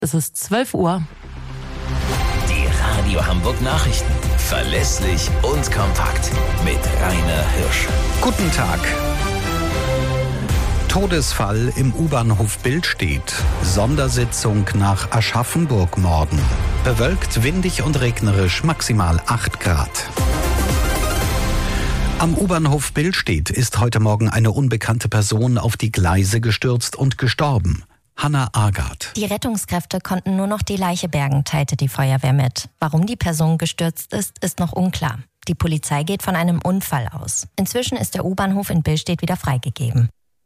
Es ist 12 Uhr. Die Radio Hamburg Nachrichten. Verlässlich und kompakt. Mit Rainer Hirsch. Guten Tag. Todesfall im U-Bahnhof Billstedt. Sondersitzung nach Aschaffenburg-Morden. Bewölkt, windig und regnerisch, maximal 8 Grad. Am U-Bahnhof Billstedt ist heute Morgen eine unbekannte Person auf die Gleise gestürzt und gestorben. Hanna Agard. Die Rettungskräfte konnten nur noch die Leiche bergen, teilte die Feuerwehr mit. Warum die Person gestürzt ist noch unklar. Die Polizei geht von einem Unfall aus. Inzwischen ist der U-Bahnhof in Billstedt wieder freigegeben.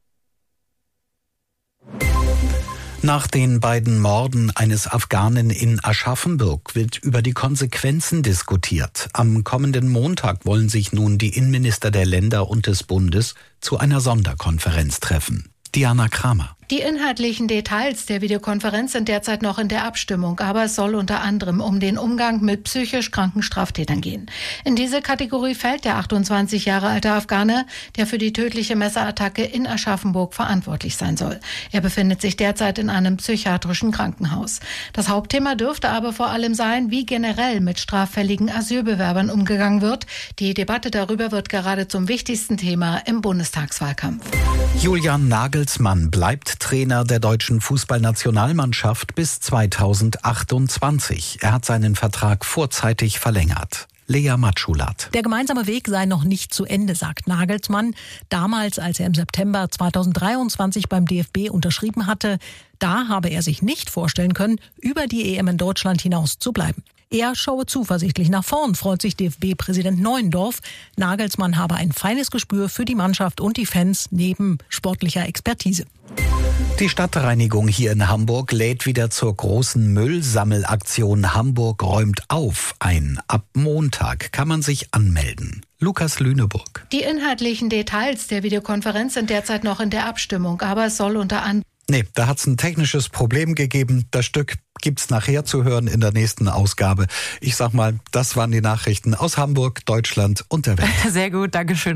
Nach den beiden Morden eines Afghanen in Aschaffenburg wird über die Konsequenzen diskutiert. Am kommenden Montag wollen sich nun die Innenminister der Länder und des Bundes zu einer Sonderkonferenz treffen. Diana Kramer. Die inhaltlichen Details der Videokonferenz sind derzeit noch in der Abstimmung, aber es soll unter anderem um den Umgang mit psychisch kranken Straftätern gehen. In diese Kategorie fällt der 28 Jahre alte Afghane, der für die tödliche Messerattacke in Aschaffenburg verantwortlich sein soll. Er befindet sich derzeit in einem psychiatrischen Krankenhaus. Das Hauptthema dürfte aber vor allem sein, wie generell mit straffälligen Asylbewerbern umgegangen wird. Die Debatte darüber wird gerade zum wichtigsten Thema im Bundestagswahlkampf. Julian Nagelsmann bleibt Trainer der deutschen Fußballnationalmannschaft bis 2028. Er hat seinen Vertrag vorzeitig verlängert. Lea Matschulat. Der gemeinsame Weg sei noch nicht zu Ende, sagt Nagelsmann. Damals, als er im September 2023 beim DFB unterschrieben hatte, da habe er sich nicht vorstellen können, über die EM in Deutschland hinaus zu bleiben. Er schaue zuversichtlich nach vorn, freut sich DFB-Präsident Neuendorf. Nagelsmann habe ein feines Gespür für die Mannschaft und die Fans neben sportlicher Expertise. Die Stadtreinigung hier in Hamburg lädt wieder zur großen Müllsammelaktion Hamburg räumt auf ein. Ab Montag kann man sich anmelden. Lukas Lüneburg. Die inhaltlichen Details der Videokonferenz sind derzeit noch in der Abstimmung, aber es soll unter anderem... Da hat es ein technisches Problem gegeben. Das Stück gibt's nachher zu hören in der nächsten Ausgabe. Ich sag mal, das waren die Nachrichten aus Hamburg, Deutschland und der Welt. Sehr gut, Dankeschön.